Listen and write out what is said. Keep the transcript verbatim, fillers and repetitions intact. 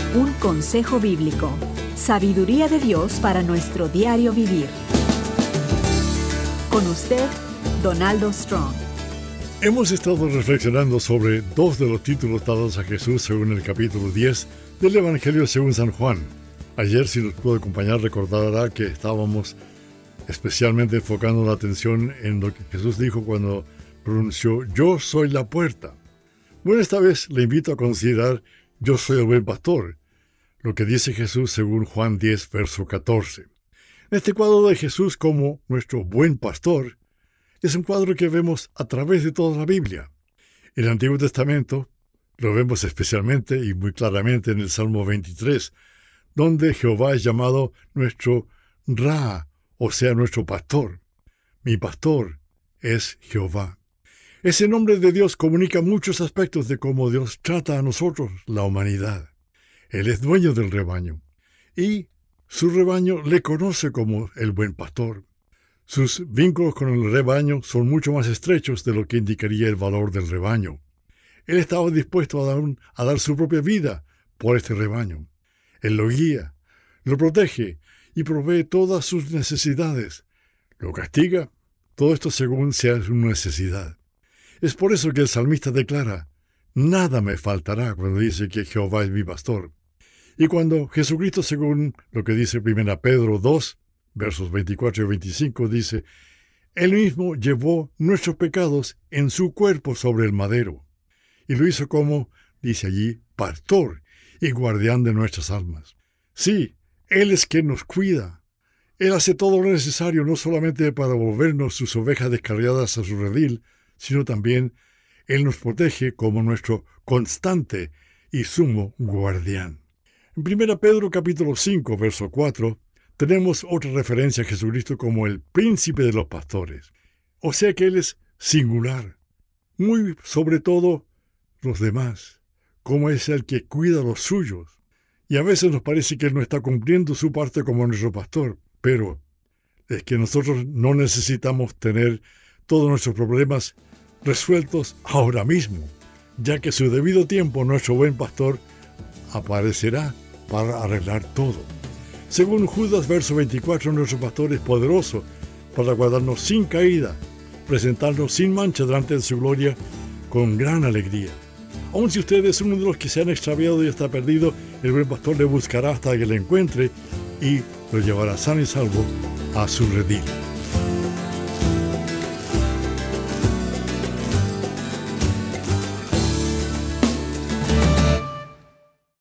Un consejo bíblico. Sabiduría de Dios para nuestro diario vivir. Con usted, Donaldo Strong. Hemos estado reflexionando sobre dos de los títulos dados a Jesús según el capítulo diez del Evangelio según San Juan. Ayer, si nos pudo acompañar, recordará que estábamos especialmente enfocando la atención en lo que Jesús dijo cuando pronunció "Yo soy la puerta". Bueno, esta vez le invito a considerar "Yo soy el buen pastor", lo que dice Jesús según Juan diez, verso catorce. Este cuadro de Jesús como nuestro buen pastor es un cuadro que vemos a través de toda la Biblia. En el Antiguo Testamento lo vemos especialmente y muy claramente en el Salmo veintitrés, donde Jehová es llamado nuestro Ra, o sea, nuestro pastor. Mi pastor es Jehová. Ese nombre de Dios comunica muchos aspectos de cómo Dios trata a nosotros, la humanidad. Él es dueño del rebaño, y su rebaño le conoce como el buen pastor. Sus vínculos con el rebaño son mucho más estrechos de lo que indicaría el valor del rebaño. Él estaba dispuesto a dar, un, a dar su propia vida por este rebaño. Él lo guía, lo protege y provee todas sus necesidades. Lo castiga, todo esto según sea su necesidad. Es por eso que el salmista declara: "Nada me faltará", cuando dice que Jehová es mi pastor. Y cuando Jesucristo, según lo que dice primera Pedro dos, versos veinticuatro y veinticinco, dice: "Él mismo llevó nuestros pecados en su cuerpo sobre el madero, y lo hizo como", dice allí, "pastor y guardián de nuestras almas". Sí, Él es quien nos cuida. Él hace todo lo necesario no solamente para volvernos sus ovejas descarriadas a su redil, sino también Él nos protege como nuestro constante y sumo guardián. En primera Pedro capítulo cinco, verso cuatro, tenemos otra referencia a Jesucristo como el príncipe de los pastores. O sea que Él es singular, muy sobre todo los demás, como es el que cuida a los suyos. Y a veces nos parece que Él no está cumpliendo su parte como nuestro pastor, pero es que nosotros no necesitamos tener todos nuestros problemas resueltos ahora mismo, ya que a su debido tiempo nuestro buen pastor aparecerá para arreglar todo. Según Judas, verso veinticuatro, nuestro pastor es poderoso para guardarnos sin caída, presentarnos sin mancha delante de su gloria con gran alegría. Aun si usted es uno de los que se han extraviado y está perdido, el buen pastor le buscará hasta que le encuentre y lo llevará sano y salvo a su redil.